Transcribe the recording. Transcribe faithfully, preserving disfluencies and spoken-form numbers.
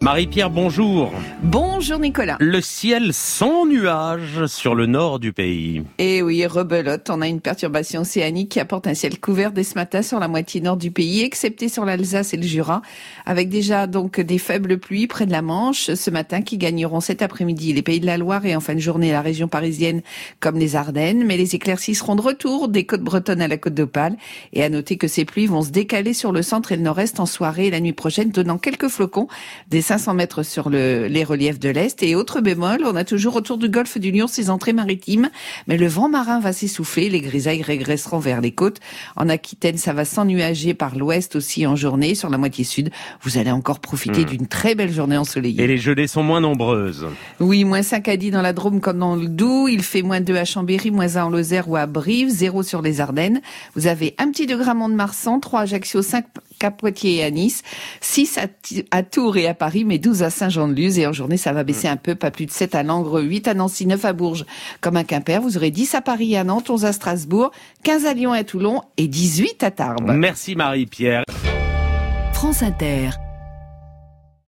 Marie-Pierre, bonjour. Bonjour Nicolas. Le ciel sans nuages sur le nord du pays. Eh oui, rebelote, on a une perturbation océanique qui apporte un ciel couvert dès ce matin sur la moitié nord du pays, excepté sur l'Alsace et le Jura, avec déjà donc des faibles pluies près de la Manche ce matin qui gagneront cet après-midi les Pays de la Loire et en fin de journée la région parisienne comme les Ardennes, mais les éclaircies seront de retour des côtes bretonnes à la côte d'Opale. Et à noter que ces pluies vont se décaler sur le centre et le nord-est en soirée et la nuit prochaine, donnant quelques flocons des cinq cents mètres sur le, les reliefs de l'Est. Et autre bémol, on a toujours autour du golfe du Lion ses entrées maritimes, mais le vent marin va s'essouffler, les grisailles régresseront vers les côtes. En Aquitaine, ça va s'ennuager par l'ouest aussi en journée. Sur la moitié sud, vous allez encore profiter mmh. d'une très belle journée ensoleillée. Et les gelées sont moins nombreuses. Oui, moins cinq à dix dans la Drôme comme dans le Doubs. Il fait moins deux à Chambéry, moins un en Lozère ou à Brive, zéro sur les Ardennes. Vous avez un petit degré à Mont-de-Marsan, trois à Ajaccio, cinq à Poitiers et à Nice, six à, T- à Tours et à Paris, mais douze à Saint-Jean-de-Luz. Et en journée, ça va baisser un peu, pas plus de sept à Langres, huit à Nancy, neuf à Bourges, comme à Quimper. Vous aurez dix à Paris et à Nantes, onze à Strasbourg, quinze à Lyon et à Toulon et dix-huit à Tarbes. Merci Marie-Pierre. France Inter.